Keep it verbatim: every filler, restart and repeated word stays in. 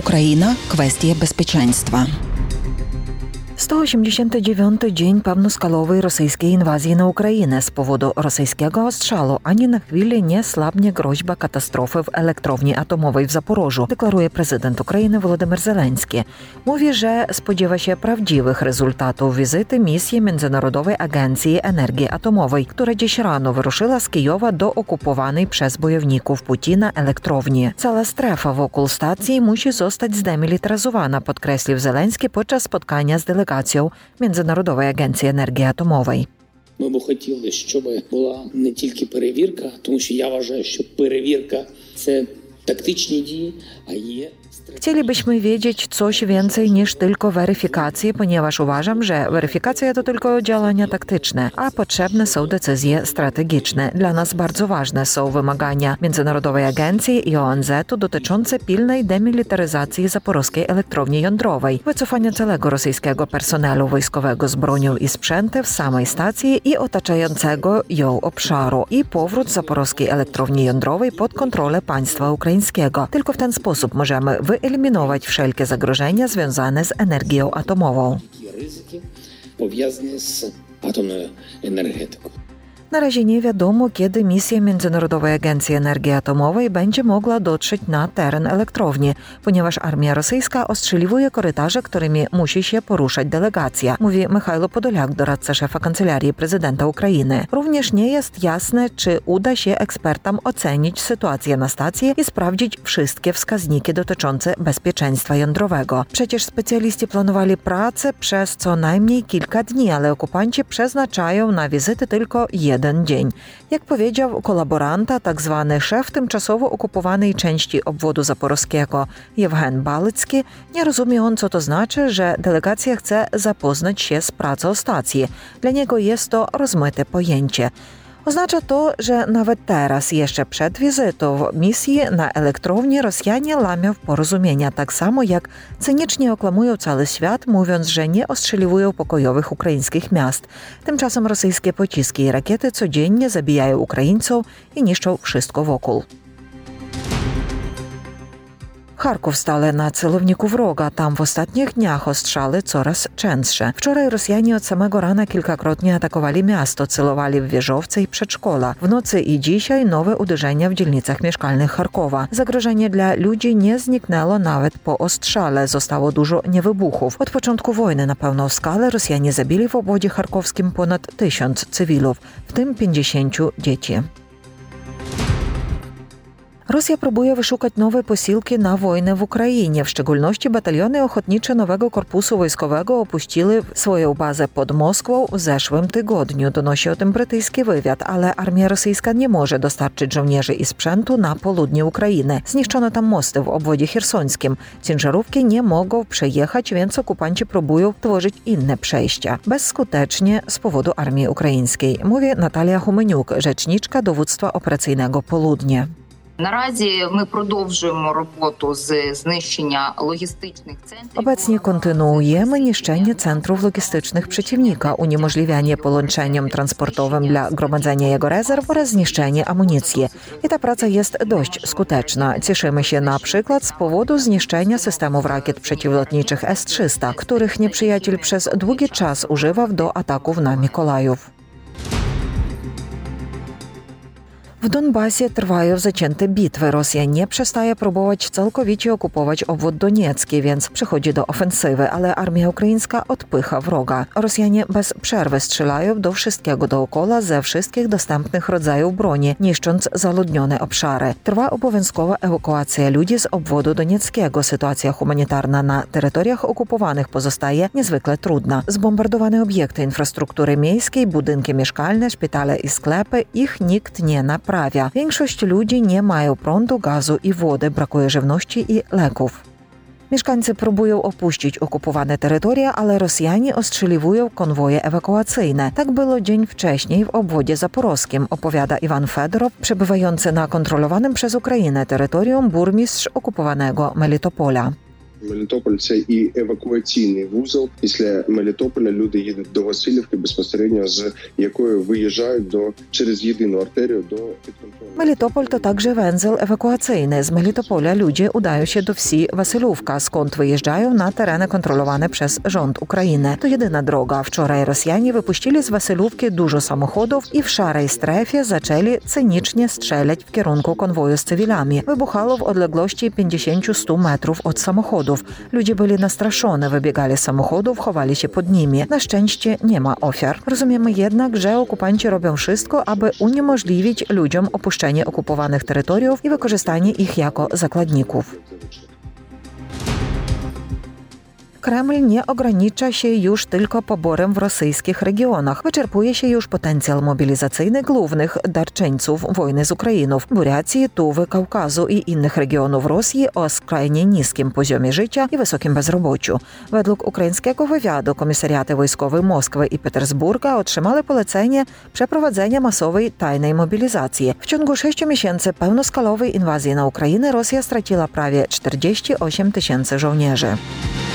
Ukraina – kwestie bezpieczeństwa. sto osiemdziesiąty dziewiąty dzień pełnoskalowej rosyjskiej inwazji na Ukrainę. Z powodu rosyjskiego ostrzału ani na chwilę nie słabnie groźba katastrofy w elektrowni atomowej w Zaporożu, deklaruje prezydent Ukrainy Volodymyr Zelenski. Mówi, że spodziewa się prawdziwych rezultatów wizyty misji Międzynarodowej Agencji Energii Atomowej, która dziś rano wyruszyła z Kijowa do okupowanej przez bojowników Putina elektrowni. Cała strefa wokół stacji musi zostać zdemilitaryzowana, podkreślił Zelenski podczas spotkania z delegacją Międzynarodowej Agencji Energii Atomowej. Ми б хотіли, щоб була не тільки перевірка, тому що я вважаю, що перевірка – це tактyczne дії, a є... Chcielibyśmy wiedzieć coś więcej niż tylko weryfikacje, ponieważ uważam, że weryfikacja to tylko działania taktyczne, a potrzebne są decyzje strategiczne. Dla nas bardzo ważne są wymagania Międzynarodowej Agencji i O N Z-u dotyczące pilnej demilitaryzacji zaporowskiej elektrowni jądrowej, wycofania całego rosyjskiego personelu wojskowego z bronią i sprzętem w samej stacji i otaczającego ją obszaru i powrót zaporowskiej elektrowni jądrowej pod kontrolę państwa ukraińskiego. Tylko w ten sposób możemy wyeliminować wszelkie zagrożenia związane z energią atomową. Ryzyki powiązane z atomną energetyką. Na razie nie wiadomo, kiedy misja Międzynarodowej Agencji Energii Atomowej będzie mogła dotrzeć na teren elektrowni, ponieważ armia rosyjska ostrzeliwuje korytarze, którymi musi się poruszać delegacja, mówi Michajlo Podoliak, doradca szefa Kancelarii Prezydenta Ukrainy. Również nie jest jasne, czy uda się ekspertom ocenić sytuację na stacji i sprawdzić wszystkie wskaźniki dotyczące bezpieczeństwa jądrowego. Przecież specjaliści planowali pracę przez co najmniej kilka dni, ale okupanci przeznaczają na wizyty tylko jeden jeden dzień. Jak powiedział kolaboranta, tak zwany szef tymczasowo okupowanej części obwodu zaporowskiego Jewgen Balicki, nie rozumie on, co to znaczy, że delegacja chce zapoznać się z pracą stacji. Dla niego jest to rozmyte pojęcie. Oznacza to, że nawet teraz, jeszcze przed wizytą misji na elektrowni, Rosjanie łamią porozumienia, tak samo jak cynicznie oklamują cały świat, mówiąc, że nie ostrzeliwują pokojowych ukraińskich miast. Tymczasem rosyjskie pociski i rakiety codziennie zabijają Ukraińców i niszczą wszystko wokół. Charków stale na celowniku wroga. Tam w ostatnich dniach ostrzały coraz częstsze. Wczoraj Rosjanie od samego rana kilkakrotnie atakowali miasto, celowali w wieżowce i przedszkola. W nocy i dzisiaj nowe uderzenia w dzielnicach mieszkalnych Charkowa. Zagrożenie dla ludzi nie zniknęło nawet po ostrzale. Zostało dużo niewybuchów. Od początku wojny na pełną skalę Rosjanie zabili w obwodzie charkowskim ponad tysiąc cywilów, w tym pięćdziesięciu dzieci. Rosja próbuje wyszukać nowe posiłki na wojnę w Ukrainie. W szczególności bataliony ochotnicze nowego korpusu wojskowego opuściły swoją bazę pod Moskwą w zeszłym tygodniu. Donosi o tym brytyjski wywiad, ale armia rosyjska nie może dostarczyć żołnierzy i sprzętu na południe Ukrainy. Zniszczono tam mosty w obwodzie chersońskim. Ciężarówki nie mogą przejechać, więc okupanci próbują tworzyć inne przejścia. Bezskutecznie z powodu armii ukraińskiej, mówi Natalia Humeniuk, rzeczniczka dowództwa operacyjnego Południe. Наразі ми продовжуємо роботу з знищення логістycznych centrów. Obecnie kontynuujemy niszczenie centrów logistycznych przeciwnika, uniemożliwianie połączeniom transportowym dla gromadzenia jego rezerw oraz zniszczenie amunicji. I ta praca jest dość skuteczna. Cieszymy się na przykład z powodu zniszczenia systemów rakiet przeciwlotniczych S trzysta, których nieprzyjaciel przez długi czas używał do ataków na Mikołajów. W Donbasie trwają zacięte bitwy. Rosja nie przestaje próbować całkowicie okupować obwód doniecki, więc przechodzi do ofensywy, ale armia ukraińska odpycha wroga. Rosjanie bez przerwy strzelają do wszystkiego dookoła ze wszystkich dostępnych rodzajów broni, niszcząc zaludnione obszary. Trwa obowiązkowa ewakuacja ludzi z obwodu donieckiego. Sytuacja humanitarna na terytoriach okupowanych pozostaje niezwykle trudna. Zbombardowane obiekty infrastruktury miejskiej, budynki mieszkalne, szpitale i sklepy, ich nikt nie naprawia. Większość ludzi nie mają prądu, gazu i wody, brakuje żywności i leków. Mieszkańcy próbują opuścić okupowane terytoria, ale Rosjanie ostrzeliwują konwoje ewakuacyjne. Tak było dzień wcześniej w obwodzie zaporowskim, opowiada Iwan Fedorow, przebywający na kontrolowanym przez Ukrainę terytorium burmistrz okupowanego Melitopola. Мелітополь – це і евакуаційний вузол. Після Мелітополя люди їдуть до Васильівки безпосередньо, з якої виїжджають до через єдину артерію до підконтрольної. Melitopol to także węzeł ewakuacyjny. Z Melitopola ludzie udają się do wsi Wasylówka, skąd wyjeżdżają na tereny kontrolowane przez rząd Ukrainy. To jedyna droga. Wczoraj Rosjanie wypuścili z Wasylówki dużo samochodów i w szarej strefie zaczęli cynicznie strzelać w kierunku konwoju z cywilami. Wybuchało w odległości pięćdziesiąt do stu metrów od samochodów. Ludzie byli nastraszeni, wybiegali z samochodów, chowali się pod nimi. Na szczęście nie ma ofiar. Rozumiemy jednak, że okupanci robią wszystko, aby uniemożliwić ludziom opuszczenie okupowanych terytoriów i wykorzystanie ich jako zakładników. Kreml nie ogranicza się już tylko poborem w rosyjskich regionach. Wyczerpuje się już potencjał mobilizacyjny głównych darczyńców wojny z Ukrainą. W Buriacji, Tuwy, Kaukazu i innych regionów Rosji o skrajnie niskim poziomie życia i wysokim bezrobociu. Według ukraińskiego wywiadu komisariaty wojskowe Moskwy i Petersburga otrzymały polecenie przeprowadzenia masowej tajnej mobilizacji. W ciągu sześciu miesięcy pełnoskalowej inwazji na Ukrainę Rosja straciła prawie czterdzieści osiem tysięcy żołnierzy.